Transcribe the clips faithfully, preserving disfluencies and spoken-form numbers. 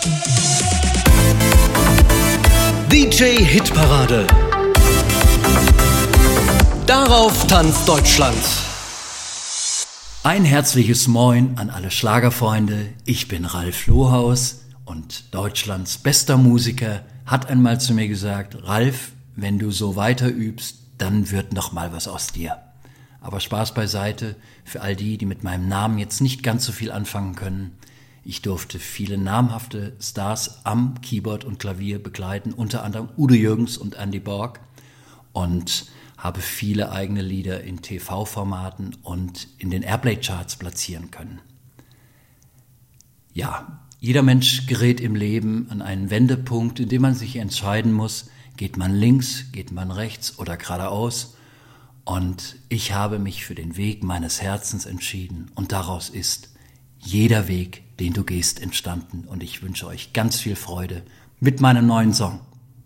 D J Hitparade. Darauf tanzt Deutschland. Ein herzliches Moin an alle Schlagerfreunde. Ich bin Ralf Lohaus und Deutschlands bester Musiker hat einmal zu mir gesagt: Ralf, wenn du so weiter übst, dann wird noch mal was aus dir. Aber Spaß beiseite, für all die, die mit meinem Namen jetzt nicht ganz so viel anfangen können. Ich durfte viele namhafte Stars am Keyboard und Klavier begleiten, unter anderem Udo Jürgens und Andy Borg, und habe viele eigene Lieder in T V-Formaten und in den Airplay-Charts platzieren können. Ja, jeder Mensch gerät im Leben an einen Wendepunkt, in dem man sich entscheiden muss, geht man links, geht man rechts oder geradeaus. Und ich habe mich für den Weg meines Herzens entschieden und daraus ist jeder Weg, den du gehst, entstanden. Und ich wünsche euch ganz viel Freude mit meinem neuen Song.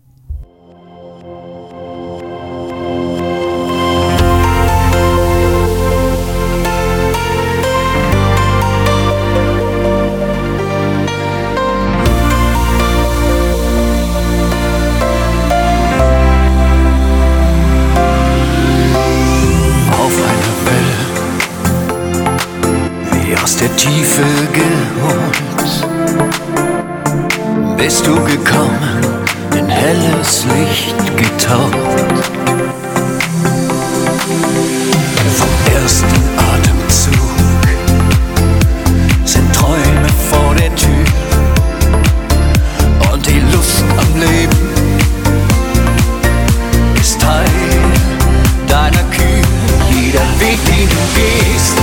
Der Tiefe geholt, bist du gekommen, in helles Licht getaucht. Vom ersten Atemzug sind Träume vor der Tür und die Lust am Leben ist Teil deiner Kühe. Jeder Weg, den du gehst,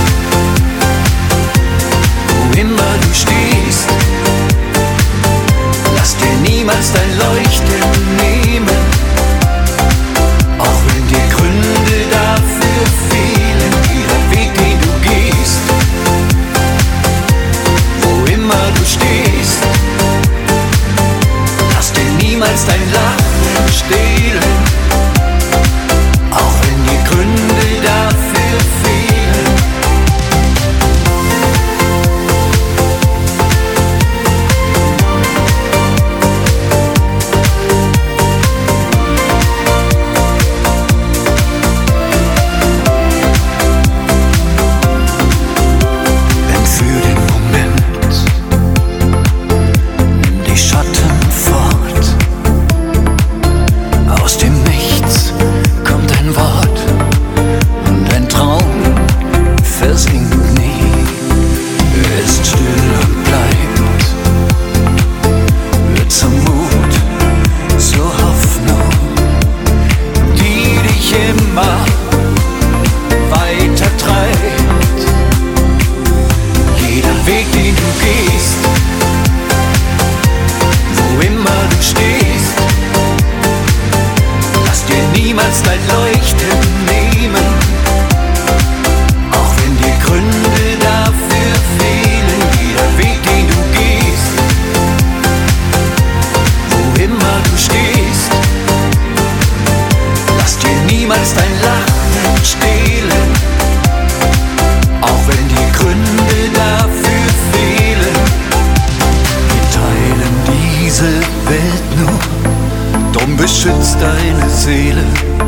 immer du stehst, lass dir niemals dein Leuchten nehmen, auch wenn dir Gründe dafür fehlen. Jeder Weg, den du gehst, wo immer du stehst, lass dir niemals dein Lachen stehlen, auch wenn dir Gründe dafür fehlen. Beschützt deine Seele,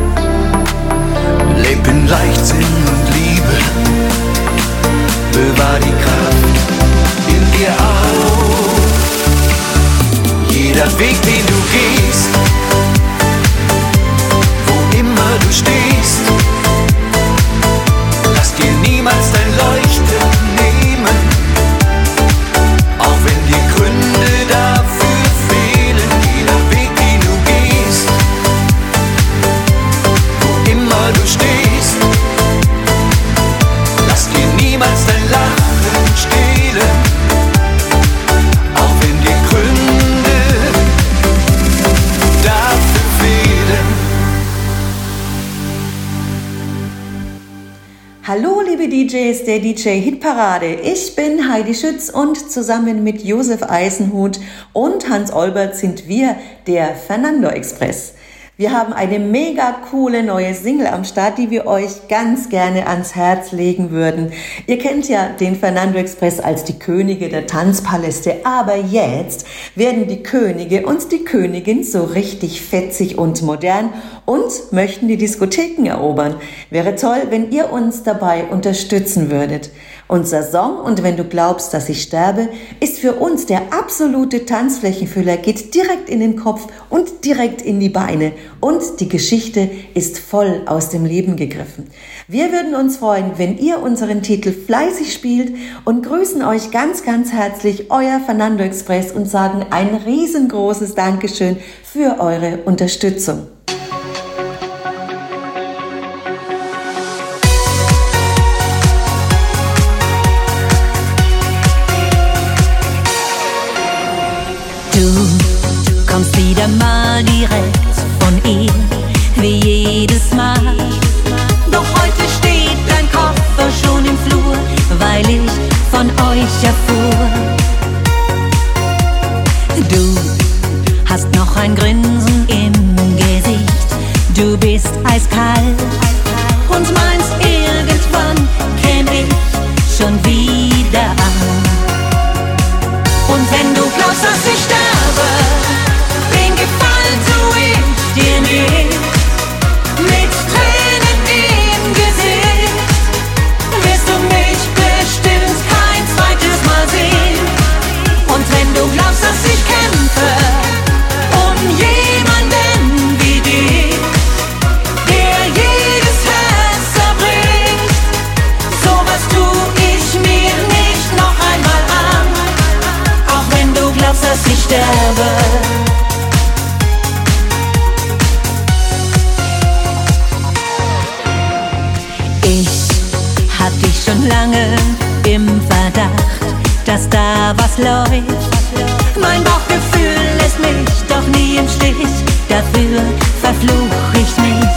leb in Leichtsinn und Liebe, bewahr die Kraft in dir auf. Jeder Weg, den du gehst, wo immer du stehst, lass dir niemals dein Leuchten nehmen, auch wenn dir Gründe dafür fehlen. Jeder Weg, den du gehst, wo immer du stehst, lass dir niemals dein Lachen stehlen, auch wenn dir Gründe dafür fehlen. Hallo liebe D Js der D J Hitparade, ich bin Heidi Schütz und zusammen mit Josef Eisenhut und Hans Olbert sind wir der Fernando Express. Wir haben eine mega coole neue Single am Start, die wir euch ganz gerne ans Herz legen würden. Ihr kennt ja den Fernando Express als die Könige der Tanzpaläste, aber jetzt werden die Könige und die Königin so richtig fetzig und modern und möchten die Diskotheken erobern. Wäre toll, wenn ihr uns dabei unterstützen würdet. Unser Song "Und wenn du glaubst, dass ich sterbe" ist für uns der absolute Tanzflächenfüller, geht direkt in den Kopf und direkt in die Beine und die Geschichte ist voll aus dem Leben gegriffen. Wir würden uns freuen, wenn ihr unseren Titel fleißig spielt und grüßen euch ganz, ganz herzlich, euer Fernando Express, und sagen ein riesengroßes Dankeschön für eure Unterstützung. Du kommst wieder mal direkt von ihr, wie jedes Mal. Doch heute steht dein Koffer schon im Flur, weil ich von euch erfuhr. Du hast noch ein Grinsen im Gesicht, du bist eiskalt und meinst, irgendwann käm ich schon wieder an. Und wenn du glaubst, dass ich sterbe, den Gefallen tu ich dir nicht. Mit Tränen im Gesicht wirst du mich bestimmt kein zweites Mal sehen. Und wenn du glaubst, dass ich kämpfe um jemanden wie dich, der jedes Herz zerbricht, sowas tu ich mir nicht noch einmal an. Auch wenn du glaubst, dass ich sterbe. Ich hab dich schon lange im Verdacht, dass da was läuft. Mein Bauchgefühl lässt mich doch nie im Stich, dafür verfluch ich mich.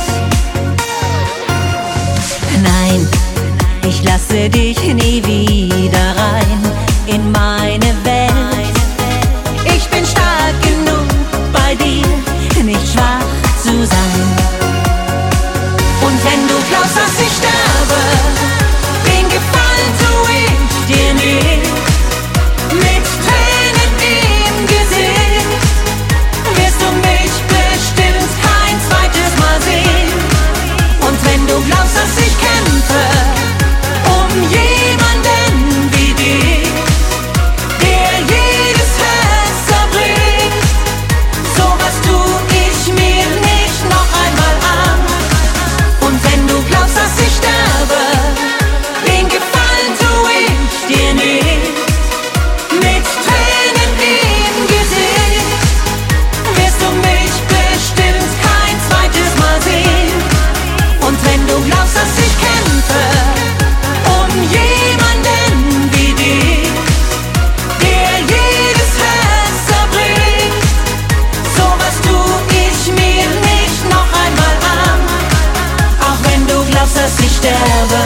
Nein, ich lasse dich nie wieder rein in meine Welt. Ich bin stark genug, bei dir nicht schwach zu sein. Und wenn du glaubst, dass ich sterbe, den Gefallen tu ich dir nicht. Mit Tränen im Gesicht wirst du mich bestimmt kein zweites Mal sehen. Und wenn du glaubst, dass ich kämpfe um jemanden wie dich, der jedes Herz zerbricht, sowas tu ich mir nicht noch einmal an. Und wenn du glaubst, dass ich sterbe, den Gefallen tu ich dir nicht. Mit Tränen im Gesicht wirst du mich bestimmt kein zweites Mal sehen. Und wenn du glaubst, dass ich kämpfe um jemanden wie dich, der jedes Herz zerbricht, sowas tu ich mir nicht noch einmal an. Auch wenn du glaubst, dass ich sterbe.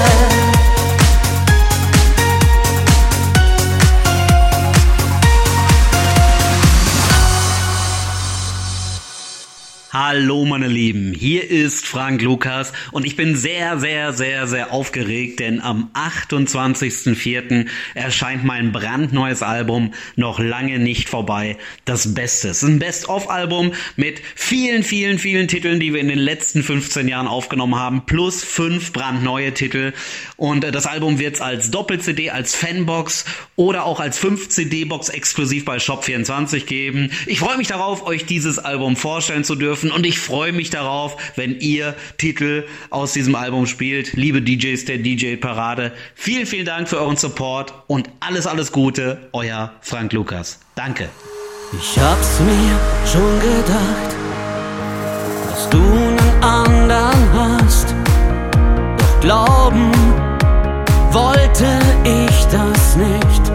Hallo meine Lieben, hier ist Frank Lukas und ich bin sehr, sehr, sehr, sehr aufgeregt, denn am achtundzwanzigsten vierten erscheint mein brandneues Album Noch lange nicht vorbei, das Beste. Es ist ein Best-of-Album mit vielen, vielen, vielen Titeln, die wir in den letzten fünfzehn Jahren aufgenommen haben, plus fünf brandneue Titel. Und das Album wird es als Doppel-C D, als Fanbox oder auch als fünf C D-Box exklusiv bei Shop vierundzwanzig geben. Ich freue mich darauf, euch dieses Album vorstellen zu dürfen. Und ich freue mich darauf, wenn ihr Titel aus diesem Album spielt. Liebe D Js der D J-Parade, vielen, vielen Dank für euren Support und alles, alles Gute, euer Frank Lukas. Danke. Ich hab's mir schon gedacht, dass du einen anderen hast. Doch glauben wollte ich das nicht.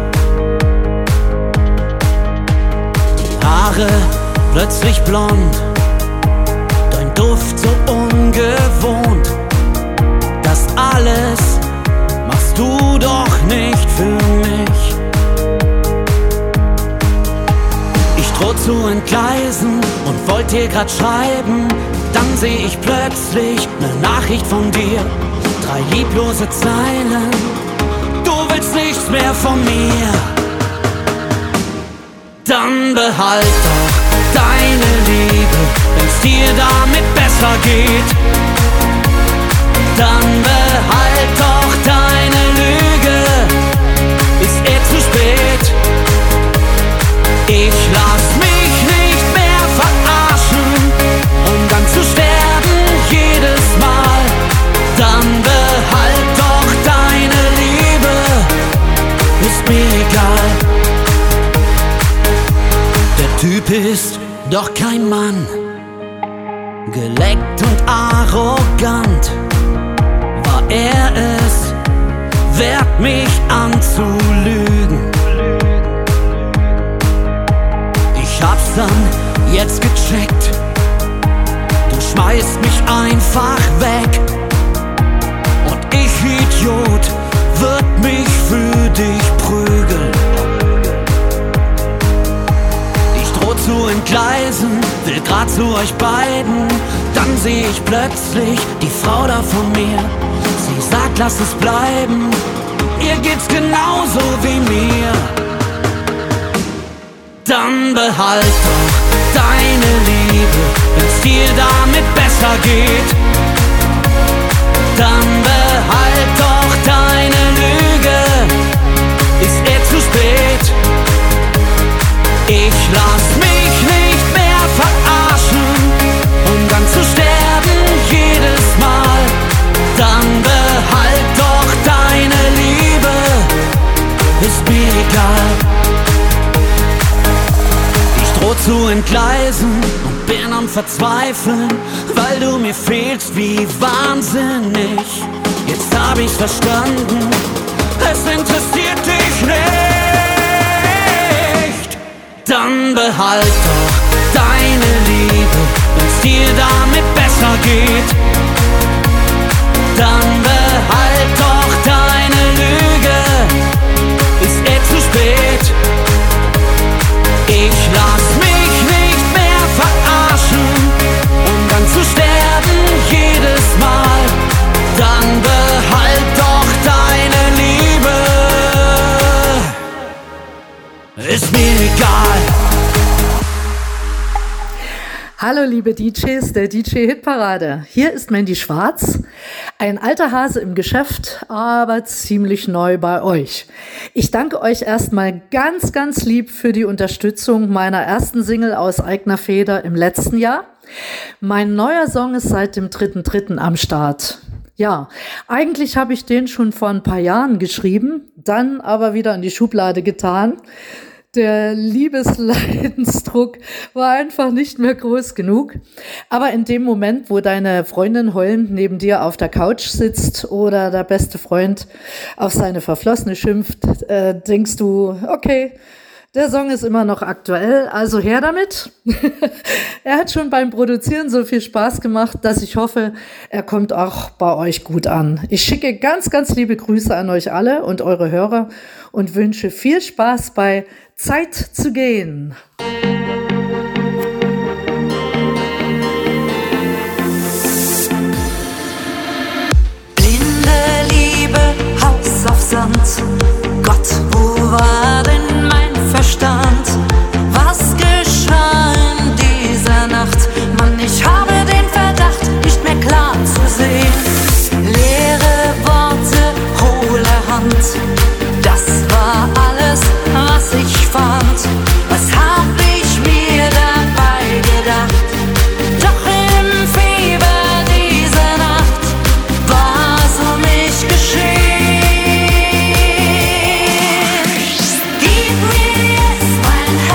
Die Haare plötzlich blond, Duft so ungewohnt, das alles machst du doch nicht für mich. Ich droh zu entgleisen und wollt dir grad schreiben, dann seh ich plötzlich ne Nachricht von dir. Drei lieblose Zeilen, du willst nichts mehr von mir. Dann behalt doch deine Liebe, wenn's dir damit besser geht. Dann behalt doch deine Lüge, ist eh zu spät. Ich lass mich nicht mehr verarschen, um dann zu sterben jedes Mal. Dann behalt doch deine Liebe, ist mir egal. Der Typ ist doch kein Mann, geleckt und arrogant. War er es, wert mich anzulügen. Ich hab's dann jetzt gecheckt, du schmeißt mich einfach weg. Und ich, Idiot, würd mich für dich prügeln. Ich droh zu entgleisen, will grad zu euch beiden. Dann seh ich plötzlich die Frau da von mir. Sie sagt, lass es bleiben, ihr geht's genauso wie mir. Dann behalt doch deine Liebe, wenn's dir damit besser geht. Dann behalt doch deine Lüge, ist eh zu spät. Ich lass mich nicht mehr verarschen, um dann zu sterben jedes Mal. Dann behalt doch deine Liebe, ist mir egal. Ich droh zu entgleisen und bin am Verzweifeln, weil du mir fehlst wie wahnsinnig. Jetzt hab ich's verstanden, es interessiert dich nicht. Dann behalt doch deine Liebe, wenn's dir damit besser geht. Dann behalt doch deine Lüge, ist eh zu spät. Ich lass mich nicht mehr verarschen, um dann zu sterben jedes Mal. Dann behalt doch deine Liebe, ist mir egal. Hallo liebe D Js der D J-Hitparade. Hier ist Mandy Schwarz, ein alter Hase im Geschäft, aber ziemlich neu bei euch. Ich danke euch erstmal ganz, ganz lieb für die Unterstützung meiner ersten Single aus eigener Feder im letzten Jahr. Mein neuer Song ist seit dem dritten dritten am Start. Ja, eigentlich habe ich den schon vor ein paar Jahren geschrieben, dann aber wieder in die Schublade getan. Der Liebesleidensdruck war einfach nicht mehr groß genug. Aber in dem Moment, wo deine Freundin heulend neben dir auf der Couch sitzt oder der beste Freund auf seine Verflossene schimpft, äh, denkst du, okay, der Song ist immer noch aktuell, also her damit. Er hat schon beim Produzieren so viel Spaß gemacht, dass ich hoffe, er kommt auch bei euch gut an. Ich schicke ganz, ganz liebe Grüße an euch alle und eure Hörer und wünsche viel Spaß bei Zeit zu gehen. Blinde Liebe, Haus auf Sand. Gott, wo war denn mein Verstand? Was geschah in dieser Nacht? Mann, ich habe den Verdacht, nicht mehr klar zu sehen. Leere Worte, hohle Hand. Das war alles, was ich fand. Was hab ich mir dabei gedacht? Doch im Fieber dieser Nacht war's um mich geschehen. Gib mir jetzt mein Herz.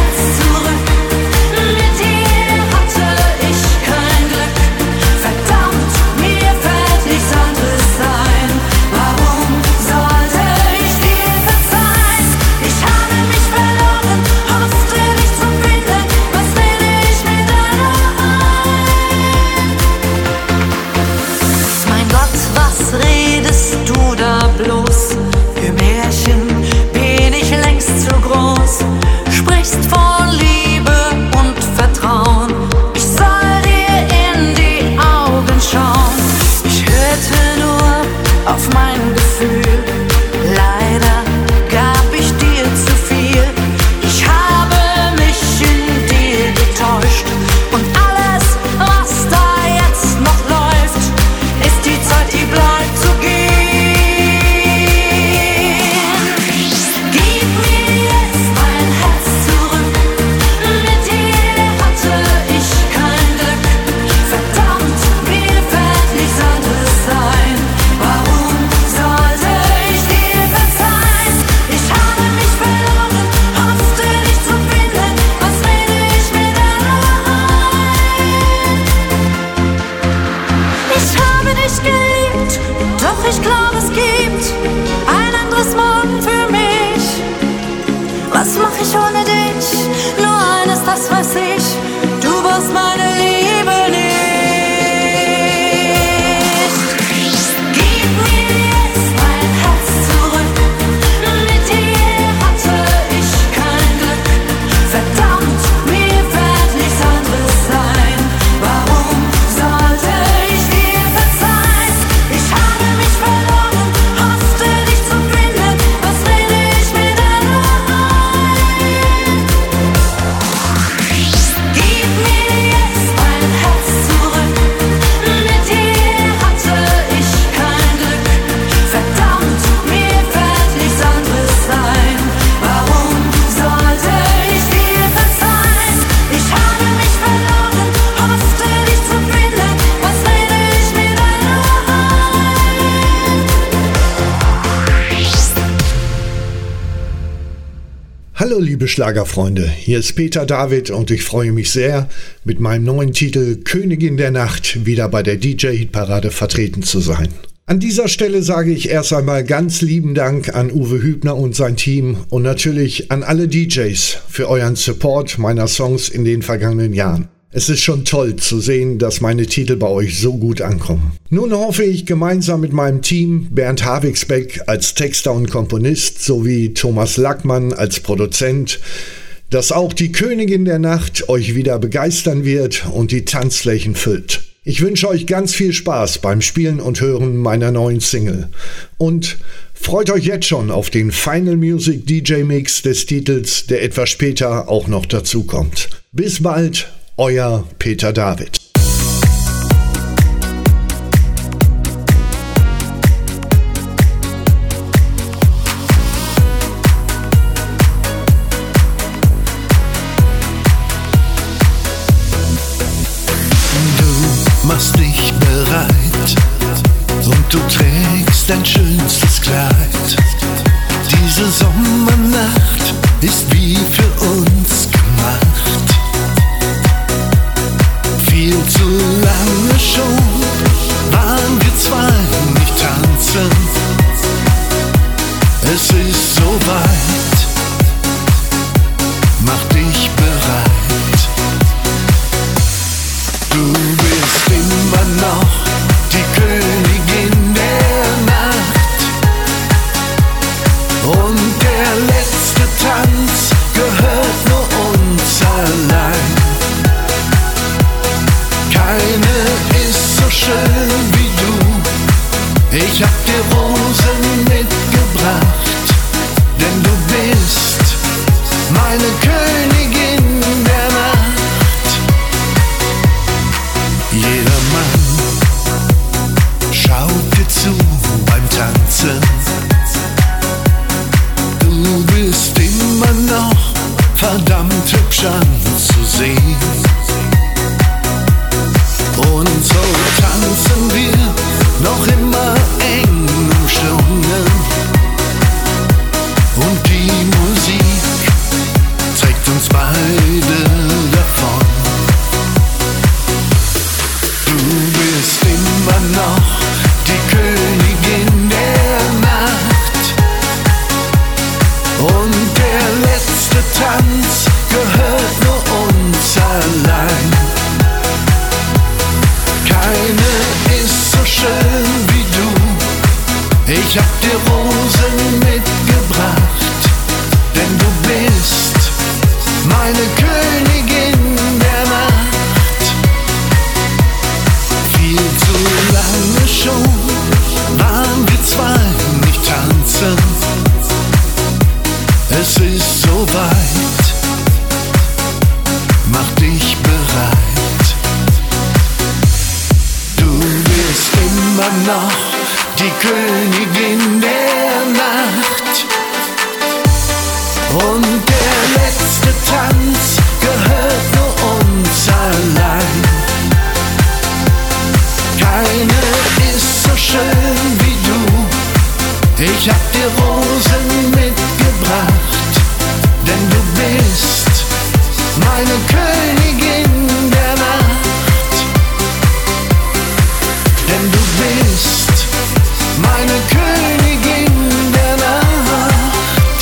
Hallo liebe Schlagerfreunde, hier ist Peter David und ich freue mich sehr, mit meinem neuen Titel Königin der Nacht wieder bei der D J-Hitparade vertreten zu sein. An dieser Stelle sage ich erst einmal ganz lieben Dank an Uwe Hübner und sein Team und natürlich an alle D Js für euren Support meiner Songs in den vergangenen Jahren. Es ist schon toll zu sehen, dass meine Titel bei euch so gut ankommen. Nun hoffe ich gemeinsam mit meinem Team, Bernd Havigsbeck als Texter und Komponist sowie Thomas Lackmann als Produzent, dass auch die Königin der Nacht euch wieder begeistern wird und die Tanzflächen füllt. Ich wünsche euch ganz viel Spaß beim Spielen und Hören meiner neuen Single. Und freut euch jetzt schon auf den Final Music D J Mix des Titels, der etwas später auch noch dazu kommt. Bis bald! Euer Peter David. Du machst dich bereit und du trägst dein schönstes Kleid. Diese Sommernacht ist wie für uns gemacht. Viel zu lange schon waren wir zwei nicht tanzen. Es ist so weit, mach dich bereit. Du bist immer noch die Königin der Nacht. Und der letzte Tanz gehört nur uns allein. Keine ist so schön wie du. Ich hab dir Rosen mitgebracht, denn du bist meine Königin der Nacht. Jeder Mann schaut dir zu beim Tanzen. Du bist immer noch verdammt hübsch anzusehen. Und so tanzen wir noch immer eng umschlungen. Und die Musik trägt uns beide davon. Du bist immer noch die Königin der Nacht. Und der letzte Tanz gehört nur uns allein. Keine ist so schön wie du. Ich hab dir Rosen mitgebracht, denn du bist meine Königin der Nacht. Viel zu lange schon waren wir zwei nicht tanzen. Es ist so weit, mach dich bereit. Immer noch die Königin der Nacht. Und der letzte Tanz gehört nur uns allein. Keine ist so schön wie du. Ich hab dir Rosen mitgebracht, denn du bist meine Königin der Nacht. Denn du bist meine Königin der Nacht.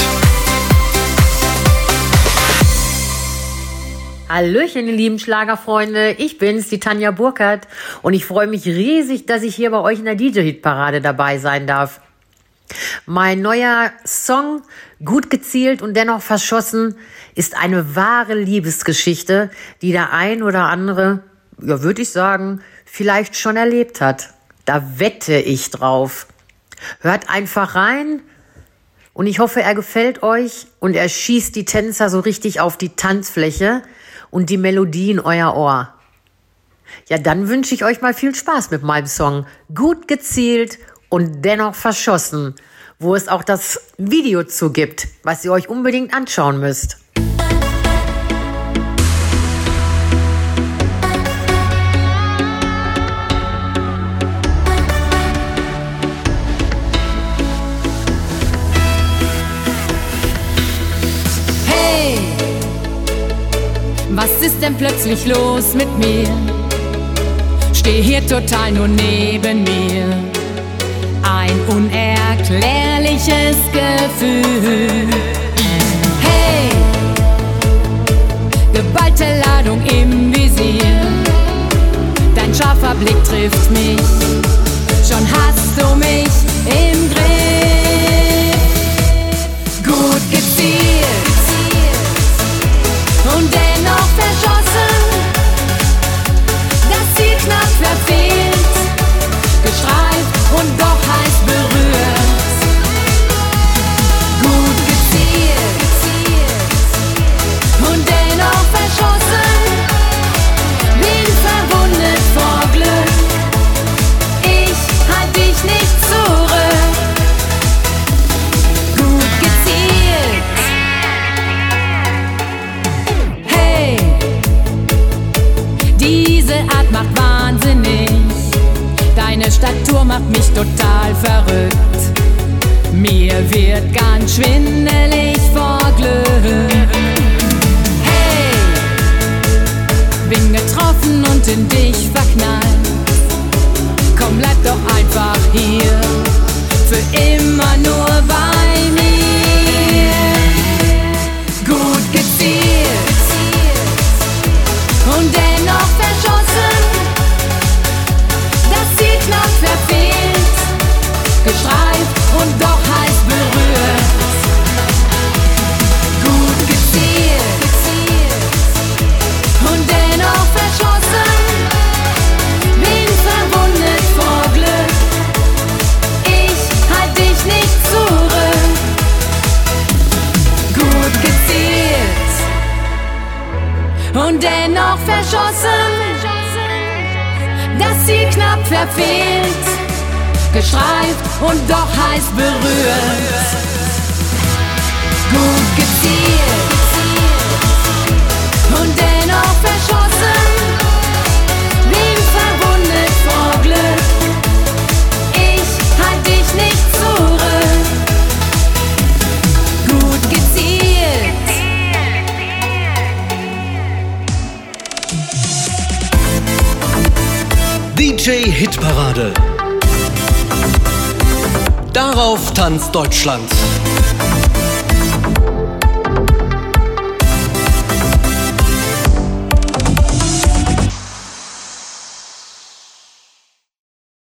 Hallöchen, ihr lieben Schlagerfreunde, ich bin's, die Tanja Burkhardt und ich freue mich riesig, dass ich hier bei euch in der D J-Hitparade dabei sein darf. Mein neuer Song, gut gezielt und dennoch verschossen, ist eine wahre Liebesgeschichte, die der ein oder andere, ja würde ich sagen, vielleicht schon erlebt hat. Da wette ich drauf. Hört einfach rein und ich hoffe, er gefällt euch und er schießt die Tänzer so richtig auf die Tanzfläche und die Melodie in euer Ohr. Ja, dann wünsche ich euch mal viel Spaß mit meinem Song. Gut gezielt und dennoch verschossen, wo es auch das Video zu gibt, was ihr euch unbedingt anschauen müsst. Hey, Was ist denn plötzlich los mit mir? Steh hier total nur neben mir. Ein unerklärliches Gefühl. Hey, geballte Ladung im Visier. Dein scharfer Blick trifft mich. Schon hast du mich im Griff. Gut gezielt und dennoch verschossen. Das Ziel knapp verfehlt, gestreift und doch heiß berührt. Gut gezielt und dennoch verschossen. Bin verwundet vor Glück. Ich halt dich nicht zurück. Gut gezielt. Hey, diese Art macht wahnsinnig. Deine Statur macht mich total verrückt. Mir wird ganz schwindelig vor Glück. Hey, bin getroffen und in dich verknallt. Komm, bleib doch einfach hier, für immer nur bei mir. Gut gezielt und dennoch verschossen. Das Ziel knapp verfehlt, gestreift und doch heiß berührt. Gut gezielt und dennoch verschossen. Bin verwundet vor Glück. Ich halt dich nicht zurück. Gut gezielt und dennoch verschossen. Das Ziel knapp verfehlt, gestreift und doch heiß berührt. Gut gezielt und dennoch verschossen. Bin verwundet vor Glück. Ich halt dich nicht zurück. Gut gezielt. D J Hitparade. Darauf tanzt Deutschland.